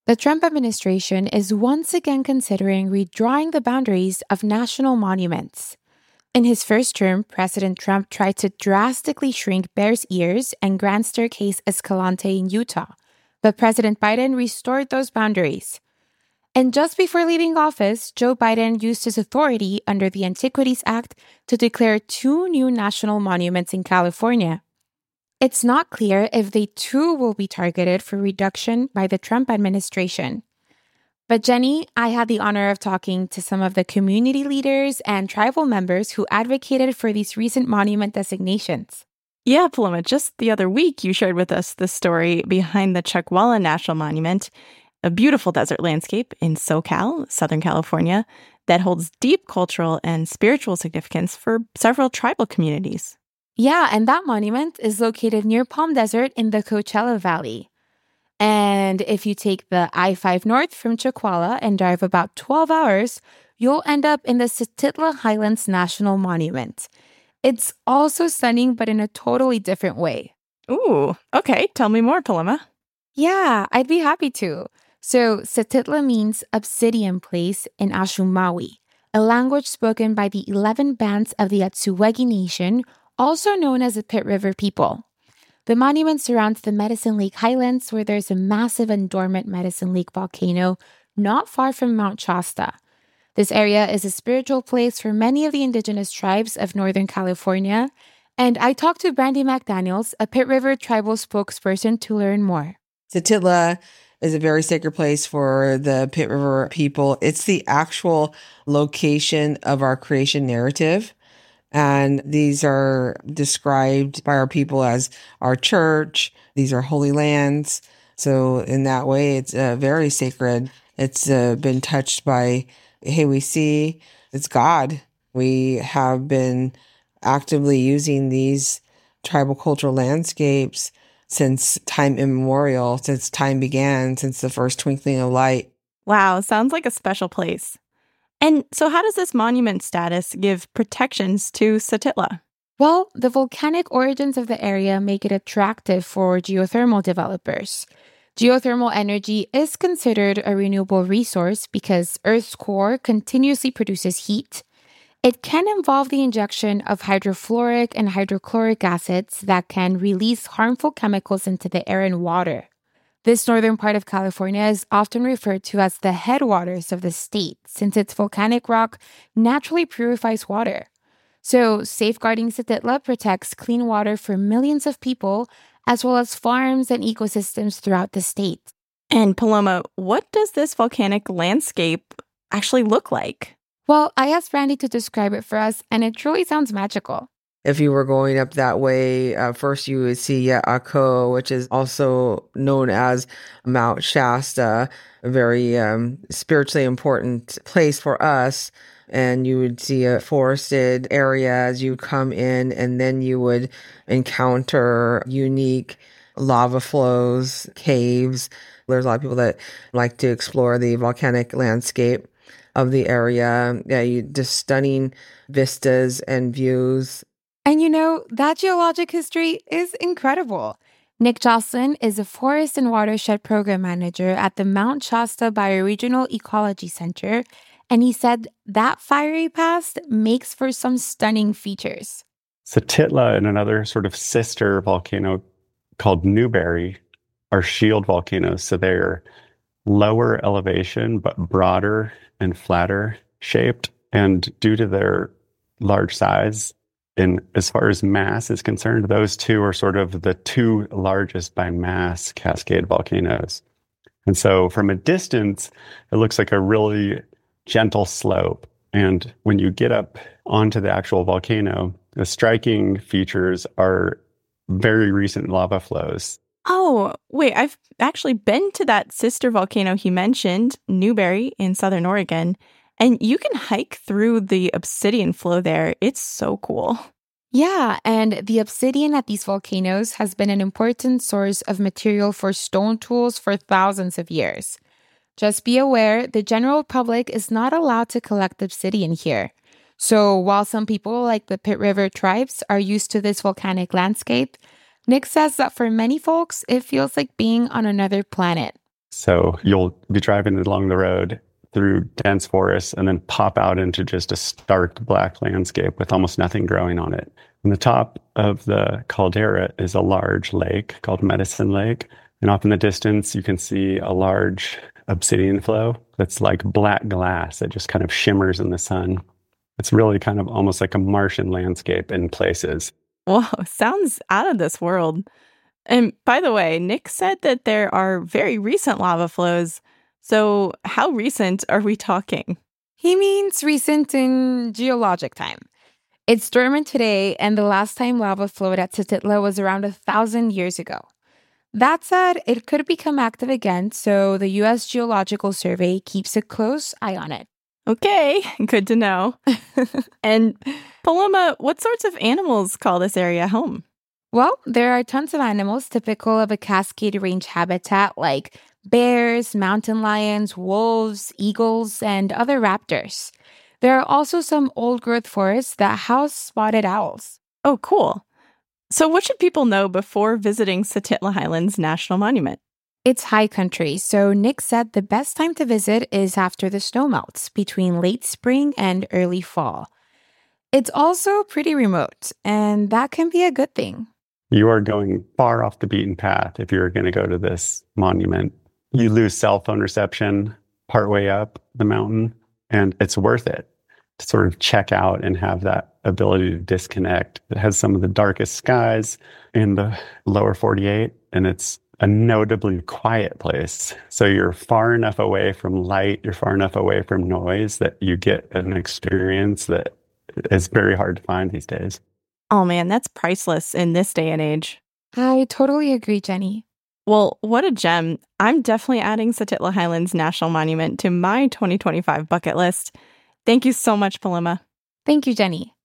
The Trump administration is once again considering redrawing the boundaries of national monuments. In his first term, President Trump tried to drastically shrink Bears Ears and Grand Staircase Escalante in Utah, but President Biden restored those boundaries. And just before leaving office, Joe Biden used his authority under the Antiquities Act to declare 2 new national monuments in California. It's not clear if they too will be targeted for reduction by the Trump administration. But Jenny, I had the honor of talking to some of the community leaders and tribal members who advocated for these recent monument designations. Yeah, Paloma, just the other week you shared with us the story behind the Chuckwalla National Monument, a beautiful desert landscape in SoCal, Southern California, that holds deep cultural and spiritual significance for several tribal communities. Yeah, and that monument is located near Palm Desert in the Coachella Valley. And if you take the I-5 north from Chuckwalla and drive about 12 hours, you'll end up in the Satitla Highlands National Monument. It's also stunning, but in a totally different way. Ooh, okay. Tell me more, Paloma. Yeah, I'd be happy to. So, Satitla means obsidian place in Ashumawi, a language spoken by the 11 bands of the Atsuwegi Nation, also known as the Pit River people. The monument surrounds the Medicine Lake Highlands, where there's a massive and dormant Medicine Lake volcano not far from Mount Shasta. This area is a spiritual place for many of the indigenous tribes of Northern California, and I talked to Brandy McDaniels, a Pit River tribal spokesperson, to learn more. Satitla is a very sacred place for the Pit River people. It's the actual location of our creation narrative. And these are described by our people as our church. These are holy lands. So in that way, it's very sacred. It's been touched by, hey, we see it's God. We have been actively using these tribal cultural landscapes since time immemorial, since time began, since the first twinkling of light. Wow, sounds like a special place. And so how does this monument status give protections to Satitla? Well, the volcanic origins of the area make it attractive for geothermal developers. Geothermal energy is considered a renewable resource because Earth's core continuously produces heat. It can involve the injection of hydrofluoric and hydrochloric acids that can release harmful chemicals into the air and water. This northern part of California is often referred to as the headwaters of the state, since its volcanic rock naturally purifies water. So, safeguarding Satitla protects clean water for millions of people, as well as farms and ecosystems throughout the state. And Paloma, what does this volcanic landscape actually look like? Well, I asked Randy to describe it for us, and it truly sounds magical. If you were going up that way, first you would see Ya'ako, which is also known as Mount Shasta, a very spiritually important place for us. And you would see a forested area as you come in, and then you would encounter unique lava flows, caves. There's a lot of people that like to explore the volcanic landscape of the area. Yeah, just stunning vistas and views. And you know, that geologic history is incredible. Nick Jocelyn is a Forest and Watershed Program Manager at the Mount Shasta Bioregional Ecology Center, and he said that fiery past makes for some stunning features. Satitla and another sort of sister volcano called Newberry are shield volcanoes, so they're lower elevation but broader and flatter shaped, and due to their large size, and as far as mass is concerned, those two are sort of the two largest by mass Cascade volcanoes. And so from a distance, it looks like a really gentle slope. And when you get up onto the actual volcano, the striking features are very recent lava flows. Oh, wait, I've actually been to that sister volcano he mentioned, Newberry in Southern Oregon, and you can hike through the obsidian flow there. It's so cool. Yeah, and the obsidian at these volcanoes has been an important source of material for stone tools for thousands of years. Just be aware, the general public is not allowed to collect obsidian here. So while some people, like the Pit River tribes, are used to this volcanic landscape, Nick says that for many folks, it feels like being on another planet. So you'll be driving along the road through dense forests and then pop out into just a stark black landscape with almost nothing growing on it. On the top of the caldera is a large lake called Medicine Lake. And off in the distance, you can see a large obsidian flow that's like black glass. It just kind of shimmers in the sun. It's really kind of almost like a Martian landscape in places. Whoa, sounds out of this world. And by the way, Nick said that there are very recent lava flows. So how recent are we talking? He means recent in geologic time. It's dormant today, and the last time lava flowed at Tzititla was around 1,000 years ago. That said, it could become active again, so the U.S. Geological Survey keeps a close eye on it. Okay, good to know. And Paloma, what sorts of animals call this area home? Well, there are tons of animals typical of a Cascade Range habitat like bears, mountain lions, wolves, eagles, and other raptors. There are also some old-growth forests that house spotted owls. Oh, cool. So what should people know before visiting Tzititla Highlands National Monument? It's high country, so Nick said the best time to visit is after the snow melts, between late spring and early fall. It's also pretty remote, and that can be a good thing. You are going far off the beaten path if you're going to go to this monument. You lose cell phone reception partway up the mountain, and it's worth it to sort of check out and have that ability to disconnect. It has some of the darkest skies in the lower 48, and it's a notably quiet place. So you're far enough away from light, you're far enough away from noise that you get an experience that is very hard to find these days. Oh man, that's priceless in this day and age. I totally agree, Jenny. Well, what a gem. I'm definitely adding Tzititla Highlands National Monument to my 2025 bucket list. Thank you so much, Paloma. Thank you, Jenny.